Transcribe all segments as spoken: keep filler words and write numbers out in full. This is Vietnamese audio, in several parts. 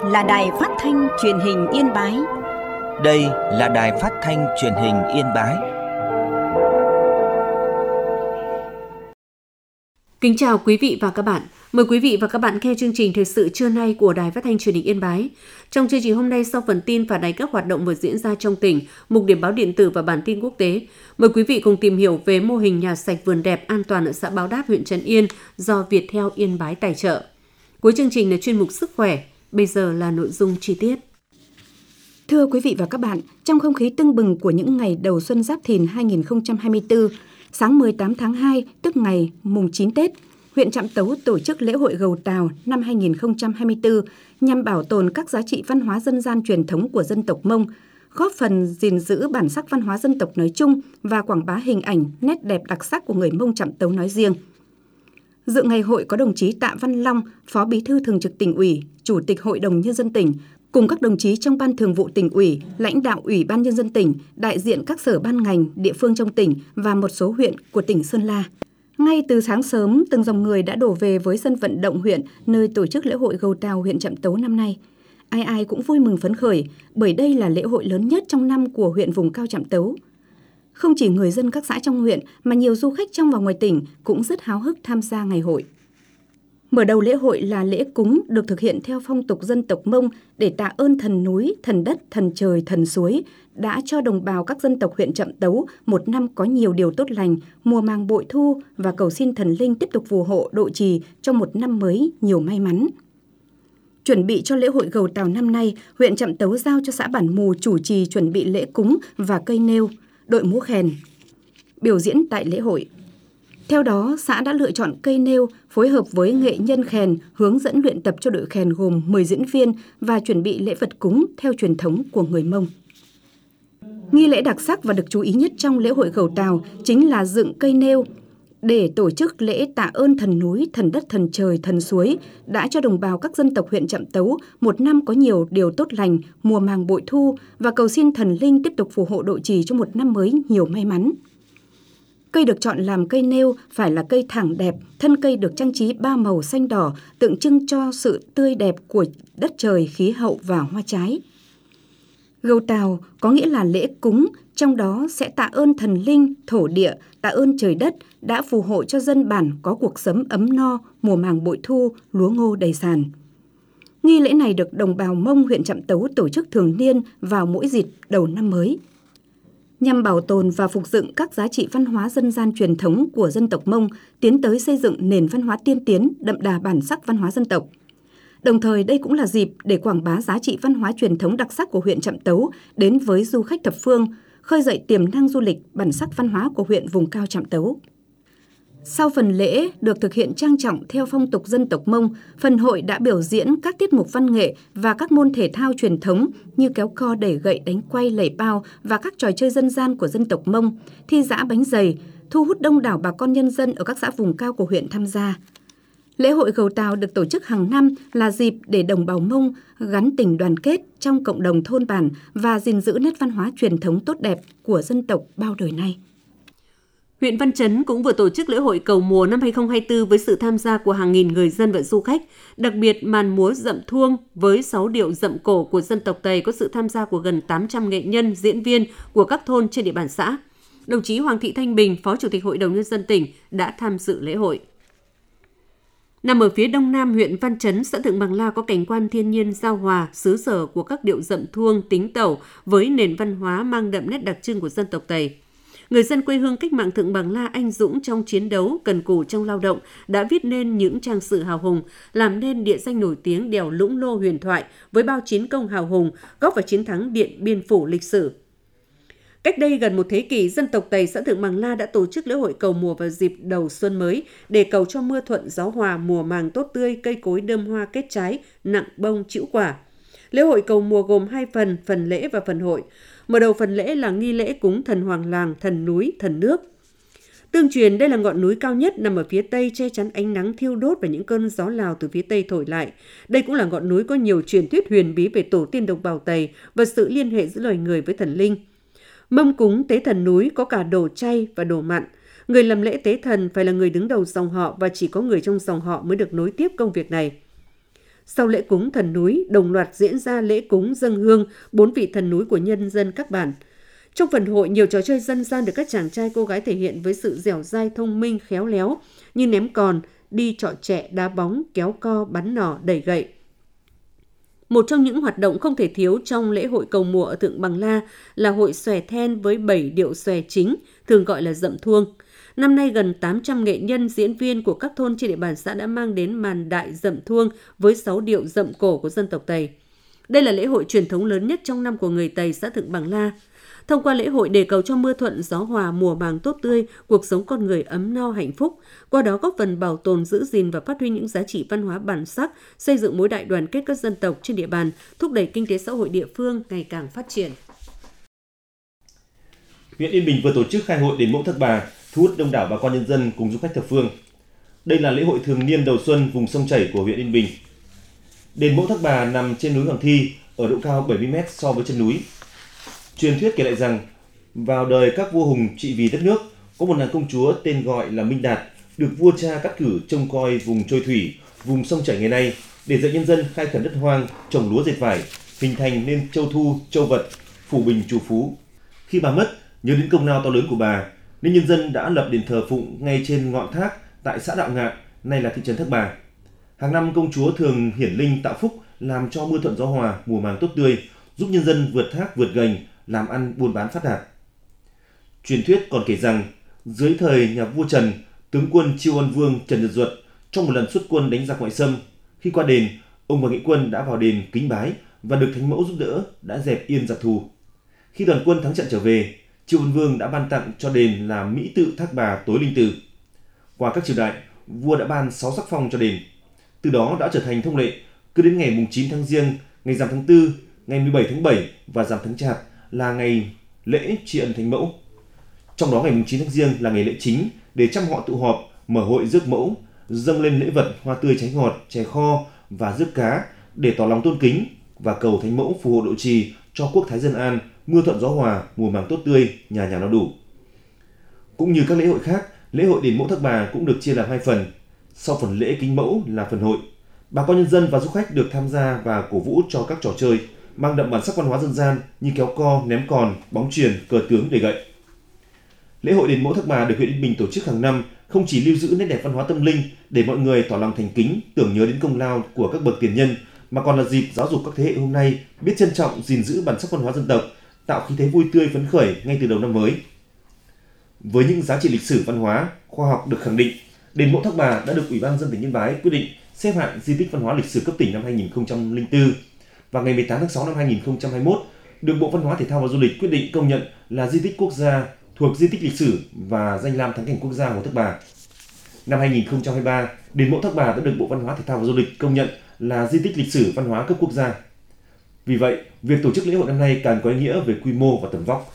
là Đài Phát thanh Truyền hình Yên Bái. Đây là Đài Phát thanh Truyền hình Yên Bái. Kính chào quý vị và các bạn. Mời quý vị và các bạn nghe chương trình thời sự trưa nay của Đài Phát thanh Truyền hình Yên Bái. Trong chương trình hôm nay, sau phần tin phản ánh các hoạt động vừa diễn ra trong tỉnh, mục điểm báo điện tử và bản tin quốc tế, mời quý vị cùng tìm hiểu về mô hình nhà sạch vườn đẹp an toàn ở xã Báo Đáp, huyện Trấn Yên do Viettel Yên Bái tài trợ. Cuối chương trình là chuyên mục sức khỏe. Bây giờ là nội dung chi tiết. Thưa quý vị và các bạn, trong không khí tưng bừng của những ngày đầu xuân Giáp Thìn hai không hai tư, sáng mười tám tháng hai, tức ngày mùng chín Tết, huyện Trạm Tấu tổ chức lễ hội Gầu Tàu năm hai không hai tư nhằm bảo tồn các giá trị văn hóa dân gian truyền thống của dân tộc Mông, góp phần gìn giữ bản sắc văn hóa dân tộc nói chung và quảng bá hình ảnh, nét đẹp đặc sắc của người Mông Trạm Tấu nói riêng. Dự ngày hội có đồng chí Tạ Văn Long, Phó Bí thư Thường trực Tỉnh ủy, Chủ tịch Hội đồng Nhân dân tỉnh, cùng các đồng chí trong Ban Thường vụ Tỉnh ủy, lãnh đạo Ủy ban Nhân dân tỉnh, đại diện các sở ban ngành, địa phương trong tỉnh và một số huyện của tỉnh Sơn La. Ngay từ sáng sớm, từng dòng người đã đổ về với sân vận động huyện nơi tổ chức lễ hội Gầu Tàu huyện Trạm Tấu năm nay. Ai ai cũng vui mừng phấn khởi bởi đây là lễ hội lớn nhất trong năm của huyện vùng cao Trạm Tấu. Không chỉ người dân các xã trong huyện mà nhiều du khách trong và ngoài tỉnh cũng rất háo hức tham gia ngày hội. Mở đầu lễ hội là lễ cúng được thực hiện theo phong tục dân tộc Mông để tạ ơn thần núi, thần đất, thần trời, thần suối đã cho đồng bào các dân tộc huyện Trạm Tấu một năm có nhiều điều tốt lành, mùa màng bội thu và cầu xin thần linh tiếp tục phù hộ độ trì cho một năm mới nhiều may mắn. Chuẩn bị cho lễ hội Gầu Tàu năm nay, huyện Trạm Tấu giao cho xã Bản Mù chủ trì chuẩn bị lễ cúng và cây nêu, đội múa khèn biểu diễn tại lễ hội. Theo đó, xã đã lựa chọn cây nêu, phối hợp với nghệ nhân khèn hướng dẫn luyện tập cho đội khèn gồm mười diễn viên và chuẩn bị lễ vật cúng theo truyền thống của người Mông. Nghi lễ đặc sắc và được chú ý nhất trong lễ hội Gầu Tàu chính là dựng cây nêu để tổ chức lễ tạ ơn thần núi, thần đất, thần trời, thần suối đã cho đồng bào các dân tộc huyện Trạm Tấu một năm có nhiều điều tốt lành, mùa màng bội thu và cầu xin thần linh tiếp tục phù hộ độ trì cho một năm mới nhiều may mắn. Cây được chọn làm cây nêu phải là cây thẳng đẹp, thân cây được trang trí ba màu xanh đỏ, tượng trưng cho sự tươi đẹp của đất trời, khí hậu và hoa trái. Gầu Tàu có nghĩa là lễ cúng, trong đó sẽ tạ ơn thần linh, thổ địa, tạ ơn trời đất đã phù hộ cho dân bản có cuộc sống ấm no, mùa màng bội thu, lúa ngô đầy sàn. Nghi lễ này được đồng bào Mông huyện Trạm Tấu tổ chức thường niên vào mỗi dịp đầu năm mới. Nhằm bảo tồn và phục dựng các giá trị văn hóa dân gian truyền thống của dân tộc Mông, tiến tới xây dựng nền văn hóa tiên tiến, đậm đà bản sắc văn hóa dân tộc. Đồng thời, đây cũng là dịp để quảng bá giá trị văn hóa truyền thống đặc sắc của huyện Trạm Tấu đến với du khách thập phương, khơi dậy tiềm năng du lịch, bản sắc văn hóa của huyện vùng cao Trạm Tấu. Sau phần lễ được thực hiện trang trọng theo phong tục dân tộc Mông, phần hội đã biểu diễn các tiết mục văn nghệ và các môn thể thao truyền thống như kéo co, đẩy gậy, đánh quay, lẩy bao và các trò chơi dân gian của dân tộc Mông, thi giã bánh dày, thu hút đông đảo bà con nhân dân ở các xã vùng cao của huyện tham gia. Lễ hội Gầu Tàu được tổ chức hàng năm là dịp để đồng bào Mông gắn tình đoàn kết trong cộng đồng thôn bản và gìn giữ nét văn hóa truyền thống tốt đẹp của dân tộc bao đời nay. Huyện Văn Chấn cũng vừa tổ chức lễ hội cầu mùa năm hai không hai tư với sự tham gia của hàng nghìn người dân và du khách, đặc biệt màn múa dậm thuông với sáu điệu dậm cổ của dân tộc Tây có sự tham gia của gần tám trăm nghệ nhân, diễn viên của các thôn trên địa bàn xã. Đồng chí Hoàng Thị Thanh Bình, Phó Chủ tịch Hội đồng Nhân dân tỉnh đã tham dự lễ hội. Nằm ở phía đông nam huyện Văn Chấn, xã Thượng Bằng La có cảnh quan thiên nhiên giao hòa, xứ sở của các điệu dậm thuông, tính tẩu với nền văn hóa mang đậm nét đặc trưng của dân tộc Tây. Người dân quê hương cách mạng Thượng Bằng La anh dũng trong chiến đấu, cần cù trong lao động đã viết nên những trang sử hào hùng, làm nên địa danh nổi tiếng đèo Lũng Lô huyền thoại với bao chiến công hào hùng, góp vào chiến thắng Điện Biên Phủ lịch sử. Cách đây gần một thế kỷ, dân tộc Tây xã Thượng Bằng La đã tổ chức lễ hội cầu mùa vào dịp đầu xuân mới để cầu cho mưa thuận gió hòa, mùa màng tốt tươi, cây cối đơm hoa kết trái, nặng bông trĩu quả. Lễ hội cầu mùa gồm hai phần, phần lễ và phần hội. Mở đầu phần lễ là nghi lễ cúng thần Hoàng Làng, thần núi, thần nước. Tương truyền đây là ngọn núi cao nhất nằm ở phía Tây, che chắn ánh nắng thiêu đốt và những cơn gió Lào từ phía Tây thổi lại. Đây cũng là ngọn núi có nhiều truyền thuyết huyền bí về tổ tiên đồng bào Tây và sự liên hệ giữa loài người với thần linh. Mâm cúng tế thần núi có cả đồ chay và đồ mặn. Người làm lễ tế thần phải là người đứng đầu dòng họ và chỉ có người trong dòng họ mới được nối tiếp công việc này. Sau lễ cúng thần núi, đồng loạt diễn ra lễ cúng dâng hương bốn vị thần núi của nhân dân các bản. Trong phần hội, nhiều trò chơi dân gian được các chàng trai cô gái thể hiện với sự dẻo dai thông minh khéo léo như ném còn, đi trọ chẹ, đá bóng, kéo co, bắn nỏ, đẩy gậy. Một trong những hoạt động không thể thiếu trong lễ hội cầu mùa ở Thượng Bằng La là hội xòe then với bảy điệu xòe chính, thường gọi là dậm thuông. Năm nay, gần tám trăm nghệ nhân, diễn viên của các thôn trên địa bàn xã đã mang đến màn đại dậm thuông với sáu điệu dậm cổ của dân tộc Tày. Đây là lễ hội truyền thống lớn nhất trong năm của người Tày xã Thượng Bằng La. Thông qua lễ hội đề cầu cho mưa thuận, gió hòa, mùa màng tốt tươi, cuộc sống con người ấm no hạnh phúc, qua đó góp phần bảo tồn, giữ gìn và phát huy những giá trị văn hóa bản sắc, xây dựng mối đại đoàn kết các dân tộc trên địa bàn, thúc đẩy kinh tế xã hội địa phương ngày càng phát triển. Huyện Yên Bình vừa tổ chức khai hội đền Mẫu Thác Bà, thu hút đông đảo bà con nhân dân cùng du khách thập phương. Đây là lễ hội thường niên đầu xuân vùng sông chảy của huyện Yên Bình. Đền Mẫu Thác Bà nằm trên núi Hoàng Thi, ở độ cao bảy mươi mét so với chân núi. Truyền thuyết kể lại rằng, vào đời các vua hùng trị vì đất nước, có một nàng công chúa tên gọi là Minh Đạt, được vua cha cắt cử trông coi vùng trôi thủy, vùng sông chảy ngày nay, để dạy nhân dân khai khẩn đất hoang, trồng lúa dệt vải, hình thành nên châu thu, châu vật, phủ bình trù phú. Khi bà mất, nhớ đến công lao to lớn của bà, nên nhân dân đã lập đền thờ phụng ngay trên ngọn thác tại xã Đạo Ngạn, nay là thị trấn Thác Bà. Hàng năm công chúa thường hiển linh tạo phúc, làm cho mưa thuận gió hòa, mùa màng tốt tươi, giúp nhân dân vượt thác vượt gành, làm ăn buôn bán phát đạt. Truyền thuyết còn kể rằng, dưới thời nhà vua Trần, tướng quân Chiêu Ân Vương Trần Nhật Duật trong một lần xuất quân đánh giặc ngoại xâm, khi qua đền, ông và nghĩa quân đã vào đền kính bái và được Thánh Mẫu giúp đỡ, đã dẹp yên giặc thù. Khi đoàn quân thắng trận trở về, Chiêu Ân Vương đã ban tặng cho đền là Mỹ Tự Thác Bà Tối Linh Từ. Qua các triều đại, vua đã ban sáu sắc phong cho đền. Từ đó đã trở thành thông lệ, cứ đến ngày chín tháng Giêng, ngày rằm tháng tư, ngày mười bảy tháng bảy và rằm tháng Chạp là ngày lễ tri ân Thánh Mẫu. Trong đó ngày chín tháng Giêng là ngày lễ chính để trăm họ tụ họp, mở hội rước mẫu, dâng lên lễ vật hoa tươi trái ngọt, chè kho và rước cá để tỏ lòng tôn kính và cầu Thánh Mẫu phù hộ độ trì cho quốc thái dân an, mưa thuận gió hòa, mùa màng tốt tươi, nhà nhà no đủ. Cũng như các lễ hội khác, lễ hội đền Mẫu Thác Bà cũng được chia làm hai phần. Sau phần lễ kính mẫu là phần hội, bà con nhân dân và du khách được tham gia và cổ vũ cho các trò chơi mang đậm bản sắc văn hóa dân gian như kéo co, ném còn, bóng chuyền, cờ tướng, đẩy gậy. Lễ hội đền Mẫu Thác Bà được huyện Yên Bình tổ chức hàng năm không chỉ lưu giữ nét đẹp văn hóa tâm linh để mọi người tỏ lòng thành kính, tưởng nhớ đến công lao của các bậc tiền nhân, mà còn là dịp giáo dục các thế hệ hôm nay biết trân trọng, gìn giữ bản sắc văn hóa dân tộc, tạo khí thế vui tươi phấn khởi ngay từ đầu năm mới. Với những giá trị lịch sử văn hóa, khoa học được khẳng định, đền Mẫu Thác Bà đã được Ủy ban nhân dân tỉnh Yên Bái quyết định xếp hạng di tích văn hóa lịch sử cấp tỉnh năm hai nghìn không trăm lẻ bốn và ngày mười tám tháng sáu năm hai nghìn không trăm hai mươi mốt được Bộ Văn hóa Thể thao và Du lịch quyết định công nhận là di tích quốc gia thuộc di tích lịch sử và danh lam thắng cảnh quốc gia Hồ Thác Bà. Năm hai nghìn không trăm hai mươi ba, đền Mẫu Thác Bà đã được Bộ Văn hóa Thể thao và Du lịch công nhận là di tích lịch sử văn hóa cấp quốc gia. Vì vậy, việc tổ chức lễ hội năm nay càng có ý nghĩa về quy mô và tầm vóc.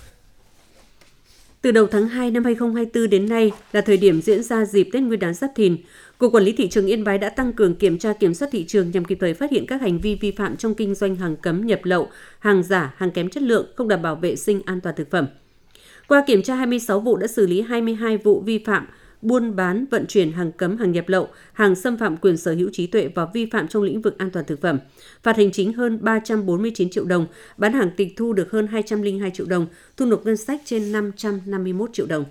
Từ đầu tháng hai năm hai nghìn không trăm hai mươi tư đến nay là thời điểm diễn ra dịp Tết Nguyên đán Giáp Thìn, Cục Quản lý Thị trường Yên Bái đã tăng cường kiểm tra kiểm soát thị trường nhằm kịp thời phát hiện các hành vi vi phạm trong kinh doanh hàng cấm nhập lậu, hàng giả, hàng kém chất lượng, không đảm bảo vệ sinh an toàn thực phẩm. Qua kiểm tra hai mươi sáu vụ đã xử lý hai mươi hai vụ vi phạm buôn bán, vận chuyển hàng cấm, hàng nhập lậu, hàng xâm phạm quyền sở hữu trí tuệ và vi phạm trong lĩnh vực an toàn thực phẩm. Phạt hành chính hơn ba trăm bốn mươi chín triệu đồng, bán hàng tịch thu được hơn hai trăm lẻ hai triệu đồng, thu nộp ngân sách trên năm trăm năm mươi mốt triệu đồng.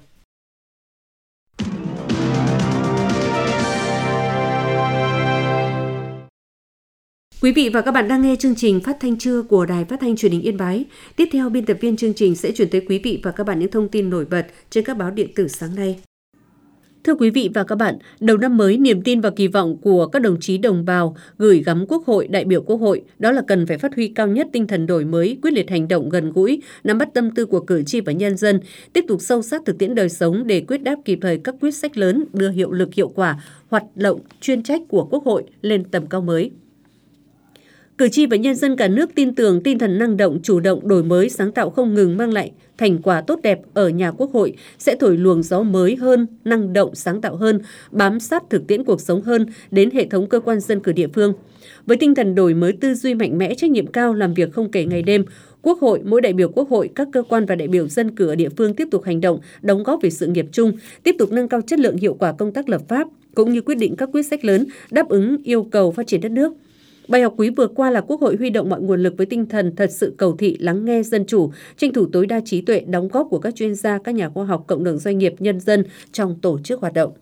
Quý vị và các bạn đang nghe chương trình Phát thanh trưa của Đài Phát thanh Truyền hình Yên Bái. Tiếp theo, biên tập viên chương trình sẽ chuyển tới quý vị và các bạn những thông tin nổi bật trên các báo điện tử sáng nay. Thưa quý vị và các bạn, đầu năm mới, niềm tin và kỳ vọng của các đồng chí đồng bào gửi gắm Quốc hội, đại biểu Quốc hội đó là cần phải phát huy cao nhất tinh thần đổi mới, quyết liệt hành động gần gũi, nắm bắt tâm tư của cử tri và nhân dân, tiếp tục sâu sát thực tiễn đời sống để quyết đáp kịp thời các quyết sách lớn, đưa hiệu lực hiệu quả, hoạt động chuyên trách của Quốc hội lên tầm cao mới. Cử tri và nhân dân cả nước tin tưởng tinh thần năng động, chủ động, đổi mới, sáng tạo không ngừng mang lại thành quả tốt đẹp ở nhà Quốc hội sẽ thổi luồng gió mới hơn, năng động, sáng tạo hơn, bám sát thực tiễn cuộc sống hơn đến hệ thống cơ quan dân cử địa phương. Với tinh thần đổi mới, tư duy mạnh mẽ, trách nhiệm cao, làm việc không kể ngày đêm, Quốc hội, mỗi đại biểu Quốc hội, các cơ quan và đại biểu dân cử ở địa phương tiếp tục hành động, đóng góp về sự nghiệp chung, tiếp tục nâng cao chất lượng hiệu quả công tác lập pháp, cũng như quyết định các quyết sách lớn đáp ứng yêu cầu phát triển đất nước. Bài học quý vừa qua là Quốc hội huy động mọi nguồn lực với tinh thần thật sự cầu thị, lắng nghe dân chủ, tranh thủ tối đa trí tuệ, đóng góp của các chuyên gia, các nhà khoa học, cộng đồng doanh nghiệp, nhân dân trong tổ chức hoạt động.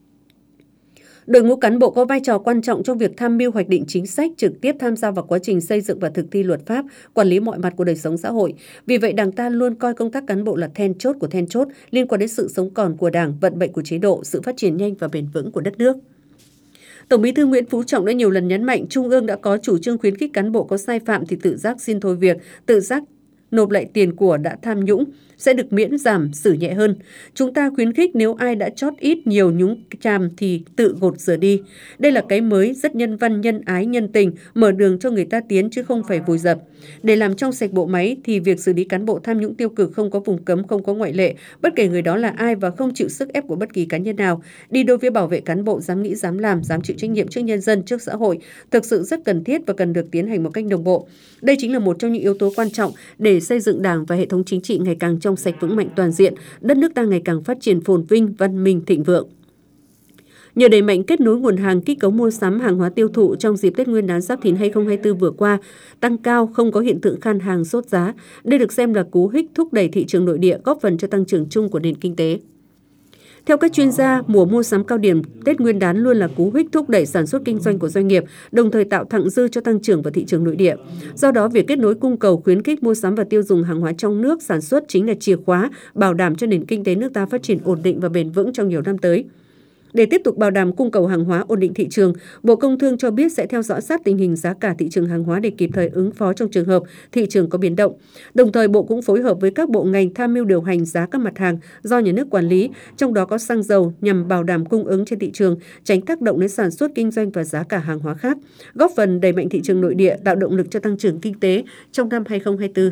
Đội ngũ cán bộ có vai trò quan trọng trong việc tham mưu hoạch định chính sách, trực tiếp tham gia vào quá trình xây dựng và thực thi luật pháp, quản lý mọi mặt của đời sống xã hội. Vì vậy, Đảng ta luôn coi công tác cán bộ là then chốt của then chốt, liên quan đến sự sống còn của Đảng, vận mệnh của chế độ, sự phát triển nhanh và bền vững của đất nước. Tổng Bí thư Nguyễn Phú Trọng đã nhiều lần nhấn mạnh Trung ương đã có chủ trương khuyến khích cán bộ có sai phạm thì tự giác xin thôi việc, tự giác nộp lại tiền của đã tham nhũng, sẽ được miễn giảm, xử nhẹ hơn. Chúng ta khuyến khích nếu ai đã chót ít nhiều nhúng chàm thì tự gột rửa đi. Đây là cái mới, rất nhân văn, nhân ái, nhân tình, mở đường cho người ta tiến chứ không phải vùi dập. Để làm trong sạch bộ máy thì việc xử lý cán bộ tham nhũng tiêu cực không có vùng cấm, không có ngoại lệ, bất kể người đó là ai và không chịu sức ép của bất kỳ cá nhân nào. Đi đôi với bảo vệ cán bộ dám nghĩ, dám làm, dám chịu trách nhiệm trước nhân dân, trước xã hội, thực sự rất cần thiết và cần được tiến hành một cách đồng bộ. Đây chính là một trong những yếu tố quan trọng để xây dựng Đảng và hệ thống chính trị ngày càng trong sạch vững mạnh toàn diện, đất nước ta ngày càng phát triển phồn vinh, văn minh, thịnh vượng. Nhờ đẩy mạnh kết nối nguồn hàng, kích cấu mua sắm hàng hóa tiêu thụ trong dịp Tết Nguyên đán Giáp Thìn hai không hai tư vừa qua tăng cao, không có hiện tượng khan hàng sốt giá. Đây được xem là cú hích thúc đẩy thị trường nội địa, góp phần cho tăng trưởng chung của nền kinh tế. Theo các chuyên gia, mùa mua sắm cao điểm Tết Nguyên đán luôn là cú hích thúc đẩy sản xuất kinh doanh của doanh nghiệp, đồng thời tạo thặng dư cho tăng trưởng vào thị trường nội địa. Do đó, việc kết nối cung cầu, khuyến khích mua sắm và tiêu dùng hàng hóa trong nước sản xuất chính là chìa khóa bảo đảm cho nền kinh tế nước ta phát triển ổn định và bền vững trong nhiều năm tới. Để tiếp tục bảo đảm cung cầu hàng hóa, ổn định thị trường, Bộ Công Thương cho biết sẽ theo dõi sát tình hình giá cả thị trường hàng hóa để kịp thời ứng phó trong trường hợp thị trường có biến động. Đồng thời, Bộ cũng phối hợp với các bộ ngành tham mưu điều hành giá các mặt hàng do nhà nước quản lý, trong đó có xăng dầu nhằm bảo đảm cung ứng trên thị trường, tránh tác động đến sản xuất kinh doanh và giá cả hàng hóa khác, góp phần đẩy mạnh thị trường nội địa, tạo động lực cho tăng trưởng kinh tế trong năm hai không hai tư.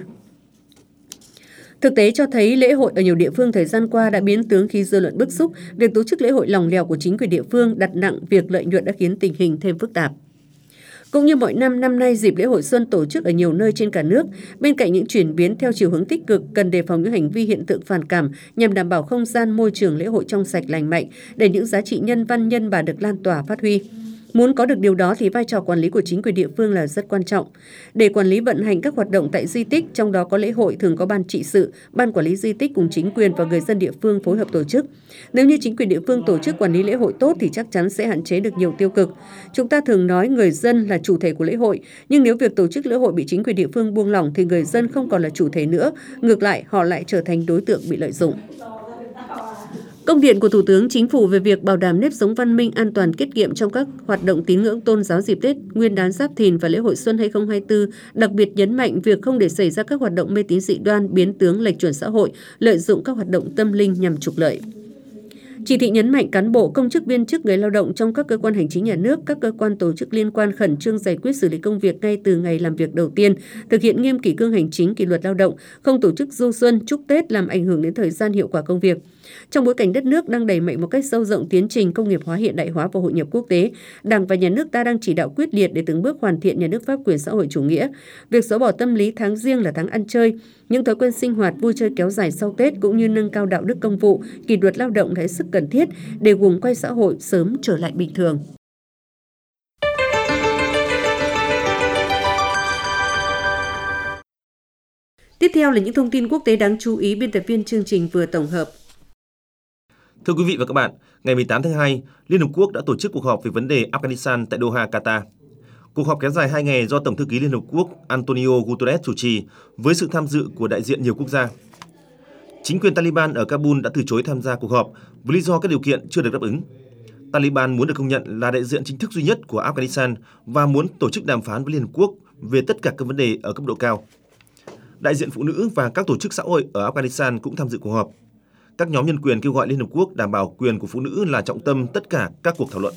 Thực tế cho thấy lễ hội ở nhiều địa phương thời gian qua đã biến tướng khi dư luận bức xúc, việc tổ chức lễ hội lỏng lẻo của chính quyền địa phương đặt nặng việc lợi nhuận đã khiến tình hình thêm phức tạp. Cũng như mọi năm, năm nay dịp lễ hội xuân tổ chức ở nhiều nơi trên cả nước, bên cạnh những chuyển biến theo chiều hướng tích cực, cần đề phòng những hành vi hiện tượng phản cảm nhằm đảm bảo không gian môi trường lễ hội trong sạch lành mạnh để những giá trị nhân văn nhân bản được lan tỏa phát huy. Muốn có được điều đó thì vai trò quản lý của chính quyền địa phương là rất quan trọng. Để quản lý vận hành các hoạt động tại di tích, trong đó có lễ hội thường có ban trị sự, ban quản lý di tích cùng chính quyền và người dân địa phương phối hợp tổ chức. Nếu như chính quyền địa phương tổ chức quản lý lễ hội tốt thì chắc chắn sẽ hạn chế được nhiều tiêu cực. Chúng ta thường nói người dân là chủ thể của lễ hội, nhưng nếu việc tổ chức lễ hội bị chính quyền địa phương buông lỏng thì người dân không còn là chủ thể nữa, ngược lại họ lại trở thành đối tượng bị lợi dụng. Công điện của Thủ tướng Chính phủ về việc bảo đảm nếp sống văn minh, an toàn, tiết kiệm trong các hoạt động tín ngưỡng tôn giáo dịp Tết Nguyên đán Giáp Thìn và lễ hội Xuân hai không hai tư đặc biệt nhấn mạnh việc không để xảy ra các hoạt động mê tín dị đoan, biến tướng lệch chuẩn xã hội, lợi dụng các hoạt động tâm linh nhằm trục lợi. Chỉ thị nhấn mạnh cán bộ, công chức, viên chức, người lao động trong các cơ quan hành chính nhà nước, các cơ quan tổ chức liên quan khẩn trương giải quyết xử lý công việc ngay từ ngày làm việc đầu tiên, thực hiện nghiêm kỷ cương hành chính, kỷ luật lao động, không tổ chức du xuân, chúc Tết làm ảnh hưởng đến thời gian hiệu quả công việc. Trong bối cảnh đất nước đang đẩy mạnh một cách sâu rộng tiến trình công nghiệp hóa, hiện đại hóa và hội nhập quốc tế, Đảng và Nhà nước ta đang chỉ đạo quyết liệt để từng bước hoàn thiện nhà nước pháp quyền xã hội chủ nghĩa. Việc xóa bỏ tâm lý tháng riêng là tháng ăn chơi, những thói quen sinh hoạt vui chơi kéo dài sau Tết cũng như nâng cao đạo đức công vụ, kỷ luật lao động là hết sức cần thiết để guồng quay xã hội sớm trở lại bình thường. Tiếp theo là những thông tin quốc tế đáng chú ý biên tập viên chương trình vừa tổng hợp. Thưa quý vị và các bạn, ngày mười tám tháng hai, Liên Hợp Quốc đã tổ chức cuộc họp về vấn đề Afghanistan tại Doha, Qatar. Cuộc họp kéo dài hai ngày do Tổng thư ký Liên Hợp Quốc Antonio Guterres chủ trì với sự tham dự của đại diện nhiều quốc gia. Chính quyền Taliban ở Kabul đã từ chối tham gia cuộc họp với lý do các điều kiện chưa được đáp ứng. Taliban muốn được công nhận là đại diện chính thức duy nhất của Afghanistan và muốn tổ chức đàm phán với Liên Hợp Quốc về tất cả các vấn đề ở cấp độ cao. Đại diện phụ nữ và các tổ chức xã hội ở Afghanistan cũng tham dự cuộc họp. Các nhóm nhân quyền kêu gọi Liên Hợp Quốc đảm bảo quyền của phụ nữ là trọng tâm tất cả các cuộc thảo luận.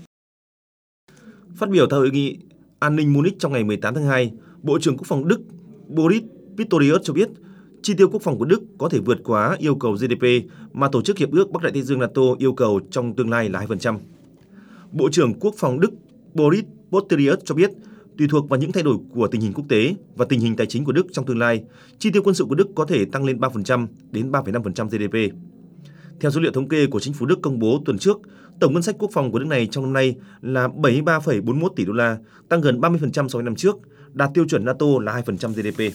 Phát biểu tại hội nghị an ninh Munich trong ngày mười tám tháng hai, Bộ trưởng Quốc phòng Đức Boris Pistorius cho biết chi tiêu quốc phòng của Đức có thể vượt quá yêu cầu giê đê pê mà Tổ chức Hiệp ước Bắc Đại Tây Dương NATO yêu cầu trong tương lai là hai phần trăm. Bộ trưởng Quốc phòng Đức Boris Pistorius cho biết tùy thuộc vào những thay đổi của tình hình quốc tế và tình hình tài chính của Đức trong tương lai, chi tiêu quân sự của Đức có thể tăng lên ba phần trăm đến ba phẩy năm phần trăm giê đê pê. Theo số liệu thống kê của chính phủ Đức công bố tuần trước, tổng ngân sách quốc phòng của nước này trong năm nay là bảy mươi ba phẩy bốn mươi mốt tỷ đô la, tăng gần ba mươi phần trăm so với năm trước, đạt tiêu chuẩn NATO là hai phần trăm giê đê pê.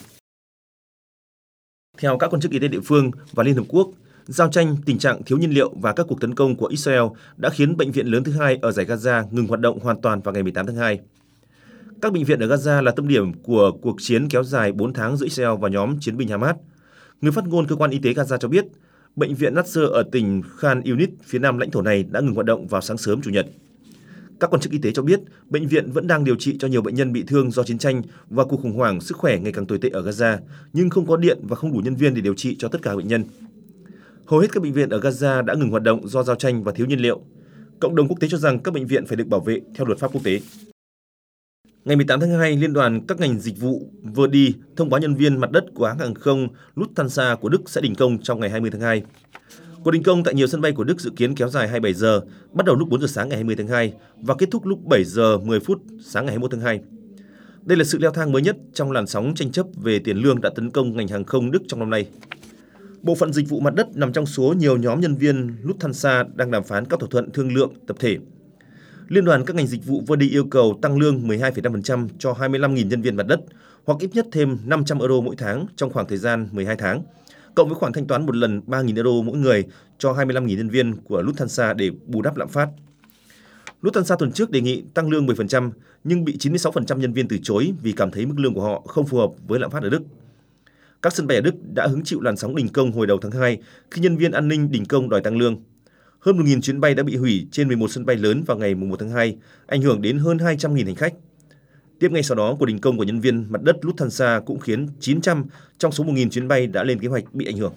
Theo các quan chức y tế địa phương và Liên Hợp Quốc, giao tranh, tình trạng thiếu nhiên liệu và các cuộc tấn công của Israel đã khiến bệnh viện lớn thứ hai ở dải Gaza ngừng hoạt động hoàn toàn vào ngày mười tám tháng hai. Các bệnh viện ở Gaza là tâm điểm của cuộc chiến kéo dài bốn tháng giữa Israel và nhóm chiến binh Hamas. Người phát ngôn cơ quan y tế Gaza cho biết, bệnh viện Nasser ở tỉnh Khan Yunis, phía nam lãnh thổ này đã ngừng hoạt động vào sáng sớm Chủ nhật. Các quan chức y tế cho biết, bệnh viện vẫn đang điều trị cho nhiều bệnh nhân bị thương do chiến tranh và cuộc khủng hoảng sức khỏe ngày càng tồi tệ ở Gaza, nhưng không có điện và không đủ nhân viên để điều trị cho tất cả bệnh nhân. Hầu hết các bệnh viện ở Gaza đã ngừng hoạt động do giao tranh và thiếu nhiên liệu. Cộng đồng quốc tế cho rằng các bệnh viện phải được bảo vệ theo luật pháp quốc tế. Ngày mười tám tháng hai, Liên đoàn các ngành dịch vụ Verdi thông báo nhân viên mặt đất của hãng hàng không Lufthansa của Đức sẽ đình công trong ngày hai mươi tháng hai. Cuộc đình công tại nhiều sân bay của Đức dự kiến kéo dài hai mươi bảy giờ, bắt đầu lúc bốn giờ sáng ngày hai mươi tháng hai và kết thúc lúc bảy giờ mười phút sáng ngày hai mươi mốt tháng hai. Đây là sự leo thang mới nhất trong làn sóng tranh chấp về tiền lương đã tấn công ngành hàng không Đức trong năm nay. Bộ phận dịch vụ mặt đất nằm trong số nhiều nhóm nhân viên Lufthansa đang đàm phán các thỏa thuận thương lượng tập thể. Liên đoàn các ngành dịch vụ Verdi yêu cầu tăng lương mười hai phẩy năm phần trăm cho hai mươi lăm nghìn nhân viên mặt đất, hoặc ít nhất thêm năm trăm euro mỗi tháng trong khoảng thời gian mười hai tháng, cộng với khoản thanh toán một lần ba nghìn euro mỗi người cho hai mươi lăm nghìn nhân viên của Lufthansa để bù đắp lạm phát. Lufthansa tuần trước đề nghị tăng lương mười phần trăm, nhưng bị chín mươi sáu phần trăm nhân viên từ chối vì cảm thấy mức lương của họ không phù hợp với lạm phát ở Đức. Các sân bay ở Đức đã hứng chịu làn sóng đình công hồi đầu tháng hai khi nhân viên an ninh đình công đòi tăng lương. Hơn một nghìn chuyến bay đã bị hủy trên mười một sân bay lớn vào ngày mùng một tháng hai, ảnh hưởng đến hơn hai trăm nghìn hành khách. Tiếp ngay sau đó, cuộc đình công của nhân viên mặt đất Lufthansa cũng khiến chín trăm trong số một nghìn chuyến bay đã lên kế hoạch bị ảnh hưởng.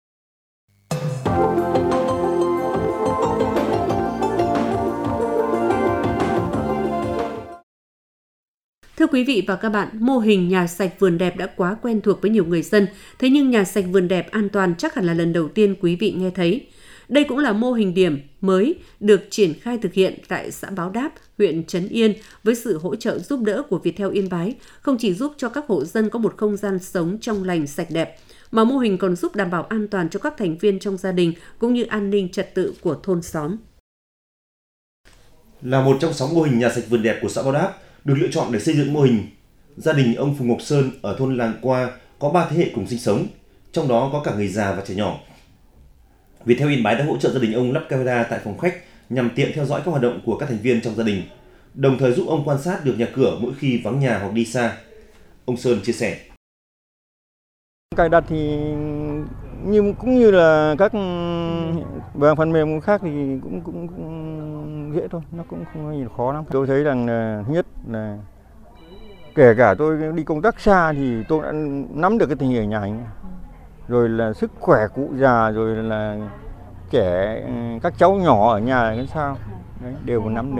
Thưa quý vị và các bạn, mô hình nhà sạch vườn đẹp đã quá quen thuộc với nhiều người dân, thế nhưng nhà sạch vườn đẹp an toàn chắc hẳn là lần đầu tiên quý vị nghe thấy. Đây cũng là mô hình điểm mới được triển khai thực hiện tại xã Báo Đáp, huyện Trấn Yên với sự hỗ trợ giúp đỡ của Viettel Yên Bái, không chỉ giúp cho các hộ dân có một không gian sống trong lành sạch đẹp, mà mô hình còn giúp đảm bảo an toàn cho các thành viên trong gia đình cũng như an ninh trật tự của thôn xóm. Là một trong sáu mô hình nhà sạch vườn đẹp của xã Báo Đáp được lựa chọn để xây dựng mô hình, gia đình ông Phùng Ngọc Sơn ở thôn Làng Qua có ba thế hệ cùng sinh sống, trong đó có cả người già và trẻ nhỏ. Viettel Yên Bái đã hỗ trợ gia đình ông lắp camera tại phòng khách nhằm tiện theo dõi các hoạt động của các thành viên trong gia đình, đồng thời giúp ông quan sát được nhà cửa mỗi khi vắng nhà hoặc đi xa. Ông Sơn chia sẻ. Cài đặt thì như cũng như là các phần mềm khác thì cũng, cũng, cũng dễ thôi, nó cũng không gì khó lắm. Tôi thấy rằng là thứ nhất là kể cả tôi đi công tác xa thì tôi đã nắm được cái tình hình ở nhà anh. Rồi là sức khỏe cụ già, rồi là trẻ, các cháu nhỏ ở nhà làm sao, đấy, đều nắm được.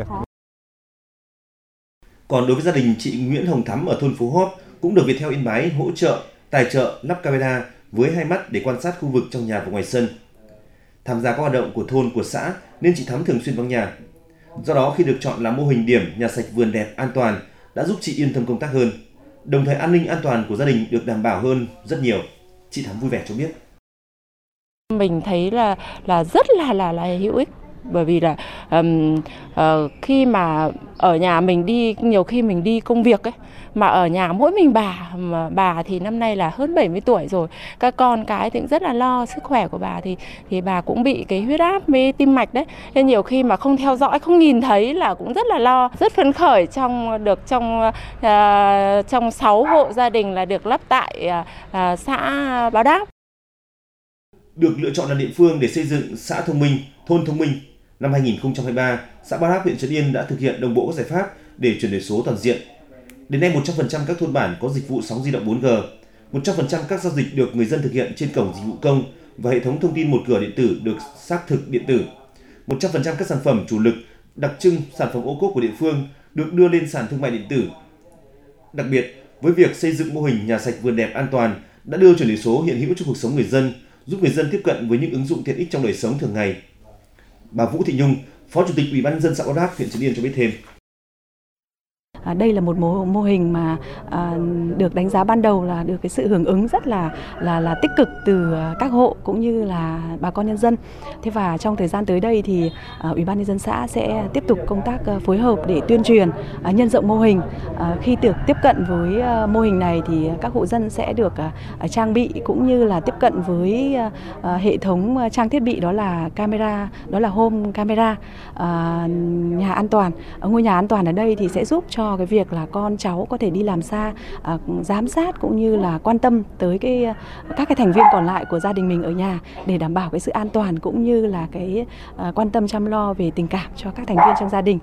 Còn đối với gia đình chị Nguyễn Hồng Thắm ở thôn Phú Hóp cũng được Viettel Yên Bái hỗ trợ, tài trợ lắp camera với hai mắt để quan sát khu vực trong nhà và ngoài sân. Tham gia các hoạt động của thôn, của xã nên chị Thắm thường xuyên vắng nhà. Do đó khi được chọn làm mô hình điểm nhà sạch vườn đẹp an toàn đã giúp chị yên tâm công tác hơn. Đồng thời an ninh an toàn của gia đình được đảm bảo hơn rất nhiều. Chị Thắm vui vẻ cho biết. Mình thấy là là rất là là là hữu ích, bởi vì là um, uh, khi mà ở nhà mình đi, nhiều khi mình đi công việc ấy, mà ở nhà mỗi mình bà, mà bà thì năm nay là hơn bảy mươi tuổi rồi, các con cái thì cũng rất là lo sức khỏe của bà, thì thì bà cũng bị cái huyết áp với tim mạch đấy, nên nhiều khi mà không theo dõi, không nhìn thấy là cũng rất là lo, rất phấn khởi trong được trong uh, trong sáu hộ gia đình là được lắp tại uh, uh, xã Báo Đáp. Được lựa chọn là địa phương để xây dựng xã thông minh, thôn thông minh, năm hai nghìn không trăm hai mươi ba, xã Báo Đáp, huyện Trấn Yên đã thực hiện đồng bộ các giải pháp để chuyển đổi số toàn diện. Đến nay một trăm phần trăm các thôn bản có dịch vụ sóng di động bốn G, một trăm phần trăm các giao dịch được người dân thực hiện trên cổng dịch vụ công và hệ thống thông tin một cửa điện tử được xác thực điện tử. một trăm phần trăm các sản phẩm chủ lực, đặc trưng, sản phẩm ô cốp của địa phương được đưa lên sàn thương mại điện tử. Đặc biệt, với việc xây dựng mô hình nhà sạch vườn đẹp an toàn đã đưa chuyển đổi số hiện hữu trong cuộc sống người dân, giúp người dân tiếp cận với những ứng dụng tiện ích trong đời sống thường ngày. Bà Vũ Thị Nhung, Phó Chủ tịch Ủy ban nhân dân xã Báo Đáp, huyện Trấn Yên cho biết thêm. À, đây là một mô, mô hình mà à, được đánh giá ban đầu là được cái sự hưởng ứng rất là là là tích cực từ các hộ cũng như là bà con nhân dân. Thế và trong thời gian tới đây thì à, Ủy ban nhân dân xã sẽ tiếp tục công tác à, phối hợp để tuyên truyền, à, nhân rộng mô hình. À, khi được tiếp cận với à, mô hình này thì các hộ dân sẽ được à, trang bị cũng như là tiếp cận với à, hệ thống à, trang thiết bị, đó là camera, đó là home camera, à, nhà an toàn. Ở ngôi nhà an toàn ở đây thì sẽ giúp cho cái việc là con cháu có thể đi làm xa, à, giám sát cũng như là quan tâm tới cái các cái thành viên còn lại của gia đình mình ở nhà để đảm bảo cái sự an toàn cũng như là cái à, quan tâm chăm lo về tình cảm cho các thành viên trong gia đình.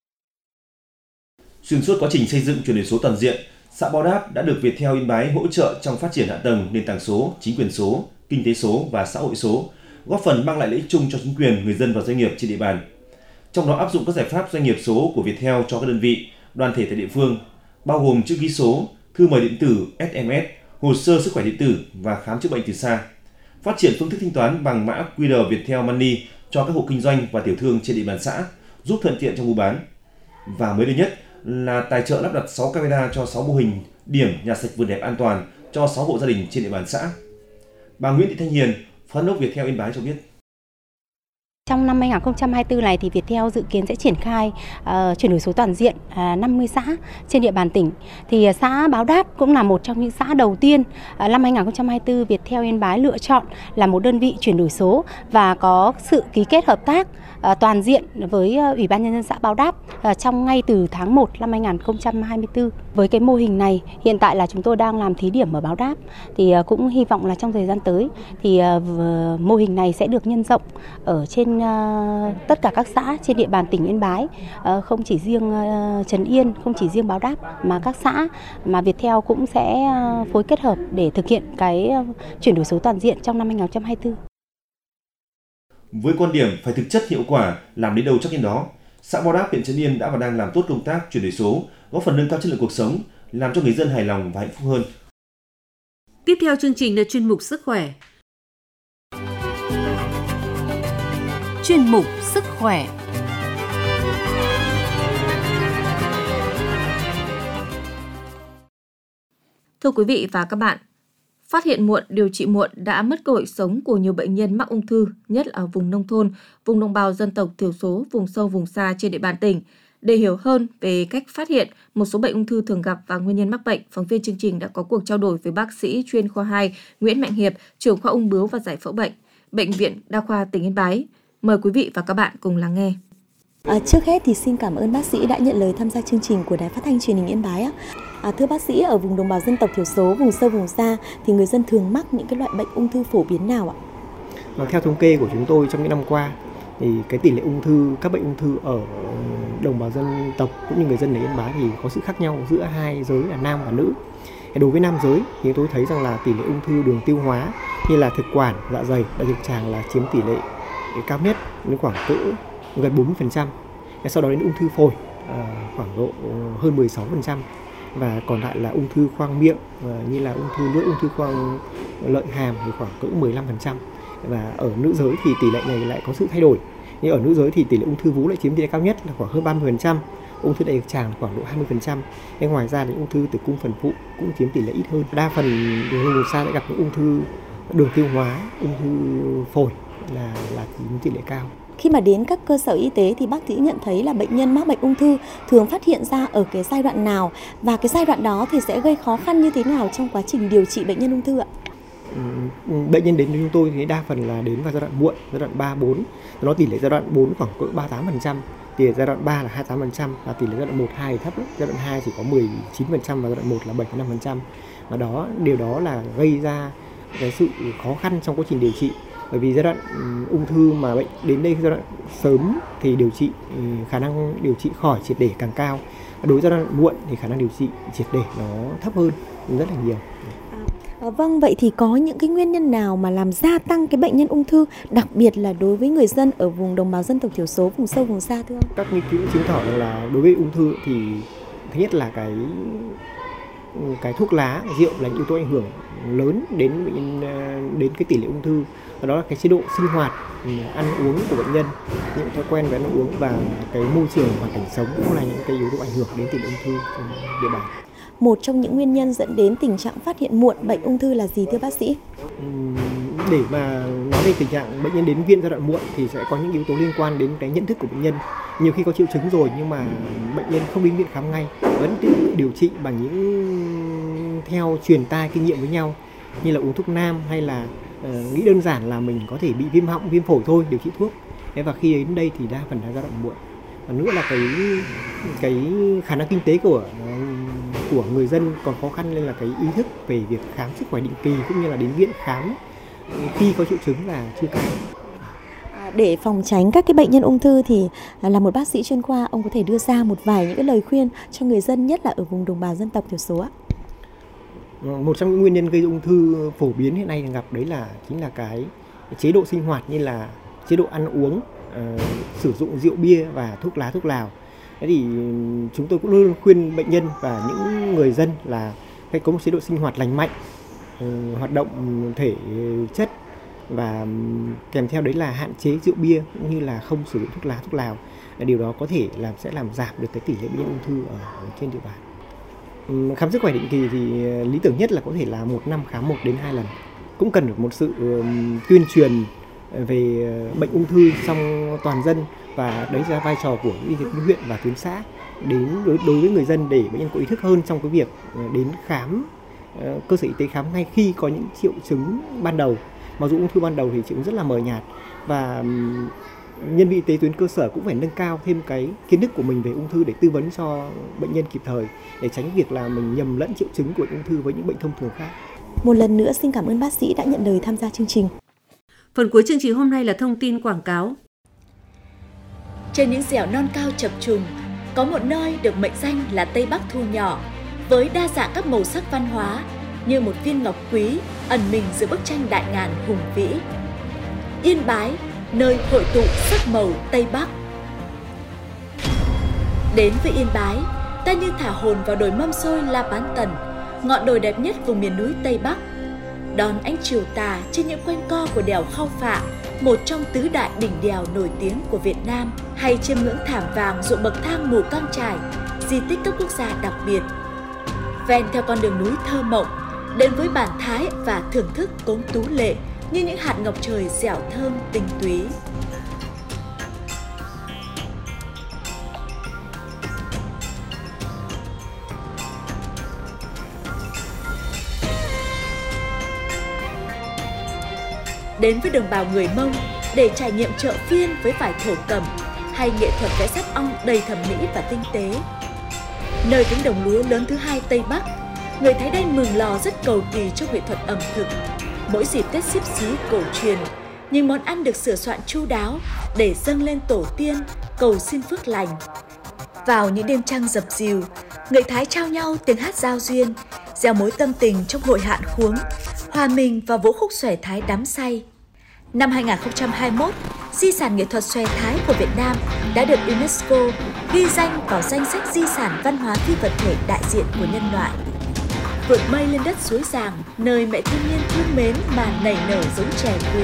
Xuyên suốt quá trình xây dựng chuyển đổi số toàn diện, xã Bao Đáp đã được Viettel Yên Bái hỗ trợ trong phát triển hạ tầng, nền tảng số, chính quyền số, kinh tế số và xã hội số, góp phần mang lại lợi ích chung cho chính quyền, người dân và doanh nghiệp trên địa bàn. Trong đó áp dụng các giải pháp doanh nghiệp số của Viettel cho các đơn vị, đoàn thể tại địa phương, bao gồm chữ ký số, thư mời điện tử ét em ét, hồ sơ sức khỏe điện tử và khám chữa bệnh từ xa. Phát triển phương thức thanh toán bằng mã quy rờ Viettel Money cho các hộ kinh doanh và tiểu thương trên địa bàn xã, giúp thuận tiện trong mua bán. Và mới đây nhất là tài trợ lắp đặt sáu camera cho sáu mô hình điểm nhà sạch vườn đẹp an toàn cho sáu hộ gia đình trên địa bàn xã. Bà Nguyễn Thị Thanh Hiền, Phó Giám đốc Viettel Yên Bái cho biết. Trong năm hai không hai tư này thì Viettel dự kiến sẽ triển khai uh, chuyển đổi số toàn diện uh, năm mươi xã trên địa bàn tỉnh. Thì uh, xã Báo Đáp cũng là một trong những xã đầu tiên uh, năm hai không hai tư Viettel Yên Bái lựa chọn là một đơn vị chuyển đổi số và có sự ký kết hợp tác uh, toàn diện với uh, Ủy ban nhân dân xã Báo Đáp uh, trong ngay từ tháng một năm hai không hai tư. Với cái mô hình này hiện tại là chúng tôi đang làm thí điểm ở Báo Đáp, thì uh, cũng hy vọng là trong thời gian tới thì uh, mô hình này sẽ được nhân rộng ở trên Uh, tất cả các xã trên địa bàn tỉnh Yên Bái, uh, không chỉ riêng uh, Trấn Yên, không chỉ riêng Báo Đáp mà các xã mà Viettel cũng sẽ uh, phối kết hợp để thực hiện cái uh, chuyển đổi số toàn diện trong năm hai không hai tư. Với quan điểm phải thực chất hiệu quả, làm đến đâu chắc đến đó, xã Bao Đáp, huyện Trấn Yên đã và đang làm tốt công tác chuyển đổi số, góp phần nâng cao chất lượng cuộc sống, làm cho người dân hài lòng và hạnh phúc hơn. Tiếp theo chương trình là chuyên mục sức khỏe. Chuyên mục Sức khỏe. Thưa quý vị và các bạn, phát hiện muộn, điều trị muộn đã mất cơ hội sống của nhiều bệnh nhân mắc ung thư, nhất là ở vùng nông thôn, vùng đồng bào dân tộc thiểu số, vùng sâu vùng xa trên địa bàn tỉnh. Để hiểu hơn về cách phát hiện một số bệnh ung thư thường gặp và nguyên nhân mắc bệnh, phóng viên chương trình đã có cuộc trao đổi với bác sĩ chuyên khoa hai Nguyễn Mạnh Hiệp, trưởng khoa ung bướu và giải phẫu bệnh, Bệnh viện Đa khoa tỉnh Yên Bái. Mời quý vị và các bạn cùng lắng nghe. À, trước hết thì xin cảm ơn bác sĩ đã nhận lời tham gia chương trình của Đài Phát thanh Truyền hình Yên Bái. À, thưa bác sĩ, ở vùng đồng bào dân tộc thiểu số, vùng sâu vùng xa thì người dân thường mắc những cái loại bệnh ung thư phổ biến nào ạ? Và theo thống kê của chúng tôi trong những năm qua thì cái tỷ lệ ung thư, các bệnh ung thư ở đồng bào dân tộc cũng như người dân ở Yên Bái thì có sự khác nhau giữa hai giới là nam và nữ. Đối với nam giới thì tôi thấy rằng là tỷ lệ ung thư đường tiêu hóa như là thực quản, dạ dày, đại trực tràng là chiếm tỷ lệ cao nhất, đến khoảng cỡ gần bốn mươi phần trăm. Sau đó đến ung thư phổi khoảng độ hơn mười sáu phần trăm, và còn lại là ung thư khoang miệng như là ung thư lưỡi, ung thư khoang lợi hàm thì khoảng cỡ mười lăm phần trăm. Và ở nữ giới thì tỷ lệ này lại có sự thay đổi. Nhưng ở nữ giới thì tỷ lệ ung thư vú lại chiếm tỷ lệ cao nhất là khoảng hơn ba mươi phần trăm, ung thư đại trực tràng khoảng độ hai mươi phần trăm. Nhưng ngoài ra thì ung thư tử cung phần phụ cũng chiếm tỷ lệ ít hơn. Đa phần vùng vùng xa lại gặp những ung thư đường tiêu hóa, ung thư phổi là là chiếm tỷ lệ cao. Khi mà đến các cơ sở y tế thì bác sĩ nhận thấy là bệnh nhân mắc bệnh ung thư thường phát hiện ra ở cái giai đoạn nào, và cái giai đoạn đó thì sẽ gây khó khăn như thế nào trong quá trình điều trị bệnh nhân ung thư ạ? Bệnh nhân đến với chúng tôi thì đa phần là đến vào giai đoạn muộn, giai đoạn ba, bốn. Nó tỷ lệ giai đoạn bốn khoảng cỡ ba mươi tám phần trăm, tỷ lệ giai đoạn ba là hai mươi tám phần trăm, và tỷ lệ giai đoạn một, hai thấp lắm. Giai đoạn hai chỉ có mười chín phần trăm và giai đoạn một là bảy mươi lăm phần trăm. Và đó, điều đó là gây ra cái sự khó khăn trong quá trình điều trị. Bởi vì giai đoạn ung thư mà bệnh đến đây giai đoạn sớm thì điều trị, khả năng điều trị khỏi triệt để càng cao. Đối với giai đoạn muộn thì khả năng điều trị triệt để nó thấp hơn rất là nhiều. À, vâng, vậy thì có những cái nguyên nhân nào mà làm gia tăng cái bệnh nhân ung thư, đặc biệt là đối với người dân ở vùng đồng bào dân tộc thiểu số, vùng sâu vùng xa thưa ông? Các nghiên cứu chứng tỏ là đối với ung thư thì thứ nhất là cái cái thuốc lá, rượu là những yếu tố ảnh hưởng lớn đến bệnh nhân, đến cái tỷ lệ ung thư. Và đó là cái chế độ sinh hoạt, ăn uống của bệnh nhân, những thói quen về ăn uống và cái môi trường hoàn cảnh sống cũng là những cái yếu tố ảnh hưởng đến tỷ lệ ung thư trên địa bàn. Một trong những nguyên nhân dẫn đến tình trạng phát hiện muộn bệnh ung thư là gì thưa bác sĩ? Để mà nói về tình trạng bệnh nhân đến viện giai đoạn muộn thì sẽ có những yếu tố liên quan đến cái nhận thức của bệnh nhân. Nhiều khi có triệu chứng rồi nhưng mà bệnh nhân không đến viện khám ngay, vẫn tự điều trị bằng những theo truyền tai kinh nghiệm với nhau, như là uống thuốc nam hay là uh, nghĩ đơn giản là mình có thể bị viêm họng, viêm phổi thôi, điều trị thuốc. Thế và khi đến đây thì đa phần là giai đoạn muộn. Và nữa là cái cái khả năng kinh tế của của người dân còn khó khăn, nên là cái ý thức về việc khám sức khỏe định kỳ cũng như là đến viện khám khi có triệu chứng là chưa cao. Để phòng tránh các cái bệnh nhân ung thư thì là một bác sĩ chuyên khoa, ông có thể đưa ra một vài những cái lời khuyên cho người dân, nhất là ở vùng đồng bào dân tộc thiểu số ạ? Một trong những nguyên nhân gây ung thư phổ biến hiện nay gặp đấy là chính là cái chế độ sinh hoạt, như là chế độ ăn uống, uh, sử dụng rượu bia và thuốc lá, thuốc lào. Thế thì chúng tôi cũng luôn khuyên bệnh nhân và những người dân là phải có một chế độ sinh hoạt lành mạnh, uh, hoạt động thể chất, và kèm theo đấy là hạn chế rượu bia cũng như là không sử dụng thuốc lá, thuốc lào. Điều đó có thể làm sẽ làm giảm được cái tỷ lệ bệnh nhân ung thư ở, ở trên địa bàn. Khám sức khỏe định kỳ thì lý tưởng nhất là có thể là một năm khám một đến hai lần. Cũng cần được một sự tuyên truyền về bệnh ung thư trong toàn dân, và đấy là vai trò của y tế tuyến huyện và tuyến xã đến đối, đối với người dân, để bệnh nhân có ý thức hơn trong cái việc đến khám cơ sở y tế, khám ngay khi có những triệu chứng ban đầu. Mặc dù ung thư ban đầu thì triệu chứng rất là mờ nhạt, và nhân viên y tế tuyến cơ sở cũng phải nâng cao thêm cái kiến thức của mình về ung thư để tư vấn cho bệnh nhân kịp thời, để tránh việc là mình nhầm lẫn triệu chứng của ung thư với những bệnh thông thường khác. Một lần nữa xin cảm ơn bác sĩ đã nhận lời tham gia chương trình. Phần cuối chương trình hôm nay là thông tin quảng cáo. Trên những dẻo non cao chập trùng, có một nơi được mệnh danh là Tây Bắc thu nhỏ, với đa dạng các màu sắc văn hóa như một viên ngọc quý ẩn mình giữa bức tranh đại ngàn hùng vĩ. Yên Bái, nơi hội tụ sắc màu Tây Bắc. Đến với Yên Bái, ta như thả hồn vào đồi Mâm Xôi La Bán Tần, ngọn đồi đẹp nhất vùng miền núi Tây Bắc. Đón ánh chiều tà trên những quanh co của đèo Khao Phạ, một trong tứ đại đỉnh đèo nổi tiếng của Việt Nam, hay chiêm ngưỡng thảm vàng ruộng bậc thang Mù Căng Chải, di tích cấp quốc gia đặc biệt. Ven theo con đường núi thơ mộng, đến với bản thái và thưởng thức cốm tú lệ như những hạt ngọc trời dẻo thơm tinh túy. Đến với đồng bào người Mông để trải nghiệm chợ phiên với vải thổ cẩm, hay nghệ thuật vẽ sáp ong đầy thẩm mỹ và tinh tế. Nơi cánh đồng lúa lớn thứ hai Tây Bắc, người Thái Đen Mường Lò rất cầu kỳ trong nghệ thuật ẩm thực. Mỗi dịp Tết Xíp Xí cổ truyền, những món ăn được sửa soạn chu đáo để dâng lên tổ tiên, cầu xin phước lành. Vào những đêm trăng dập dìu, người Thái trao nhau tiếng hát giao duyên, gieo mối tâm tình trong hội hạn khuống, hòa mình vào vũ khúc xòe Thái đắm say. Năm hai không hai mốt, di sản nghệ thuật xòe Thái của Việt Nam đã được UNESCO ghi danh vào danh sách di sản văn hóa phi vật thể đại diện của nhân loại. Vượt mây lên đất suối Giàng, nơi mẹ thiên nhiên thương mến mà nảy nở giống chè quý.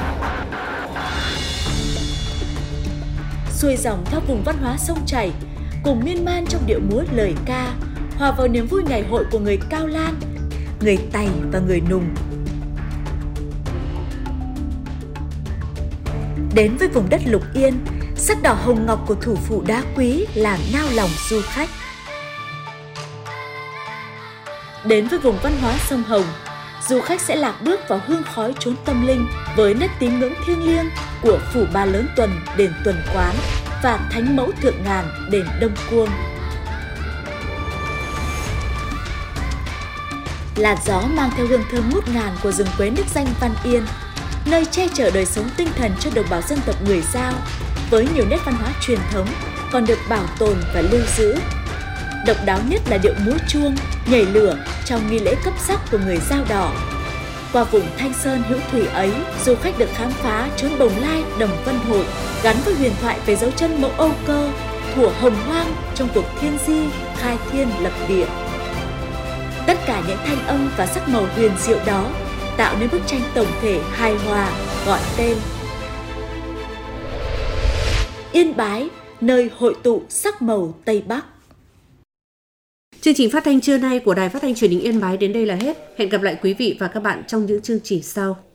Xuôi dòng theo vùng văn hóa sông chảy, cùng miên man trong điệu múa lời ca, hòa vào niềm vui ngày hội của người Cao Lan, người Tày và người Nùng. Đến với vùng đất Lục Yên, sắc đỏ hồng ngọc của thủ phủ đá quý làm nao lòng du khách. Đến với vùng văn hóa sông Hồng, du khách sẽ lạc bước vào hương khói chốn tâm linh với nét tín ngưỡng thiêng liêng của phủ Ba Lớn Tuần, đền Tuần Quán và Thánh Mẫu Thượng Ngàn, đền Đông Cuông. Làn gió mang theo hương thơm ngút ngàn của rừng quế nước danh Văn Yên, nơi che chở đời sống tinh thần cho đồng bào dân tộc người Dao, với nhiều nét văn hóa truyền thống còn được bảo tồn và lưu giữ. Độc đáo nhất là điệu múa chuông, nhảy lửa trong nghi lễ cấp sắc của người Dao Đỏ. Qua vùng Thanh Sơn hữu thủy ấy, du khách được khám phá chốn Bồng Lai, Đồng Vân Hội, gắn với huyền thoại về dấu chân mẫu Âu Cơ, thuở hồng hoang trong cuộc thiên di, khai thiên lập địa. Tất cả những thanh âm và sắc màu huyền diệu đó tạo nên bức tranh tổng thể hài hòa gọi tên Yên Bái, nơi hội tụ sắc màu Tây Bắc. Chương trình phát thanh trưa nay của Đài Phát thanh Truyền hình Yên Bái đến đây là hết. Hẹn gặp lại quý vị và các bạn trong những chương trình sau.